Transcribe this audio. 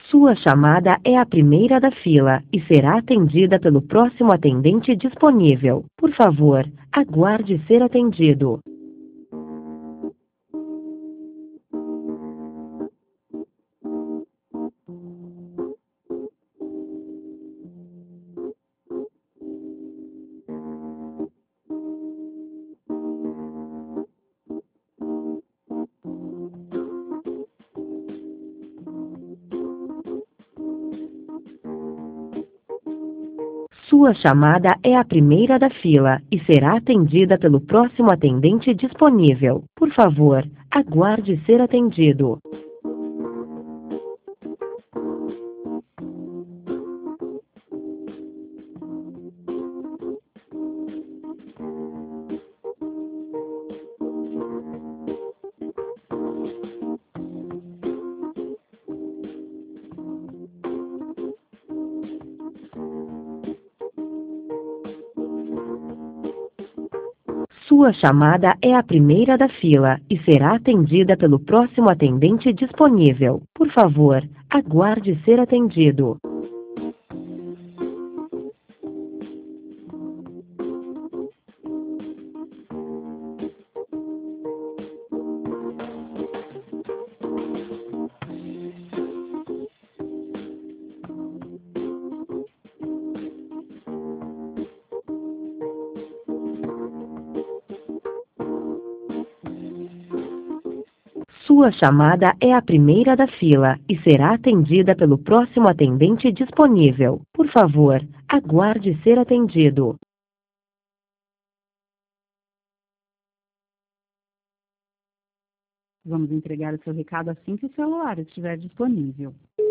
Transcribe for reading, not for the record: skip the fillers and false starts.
Sua chamada é a primeira da fila e será atendida pelo próximo atendente disponível. Por favor, aguarde ser atendido. Sua chamada é a primeira da fila e será atendida pelo próximo atendente disponível. Por favor, aguarde ser atendido. Sua chamada é a primeira da fila e será atendida pelo próximo atendente disponível. Por favor, aguarde ser atendido. Sua chamada é a primeira da fila e será atendida pelo próximo atendente disponível. Por favor, aguarde ser atendido. Vamos entregar o seu recado assim que o celular estiver disponível.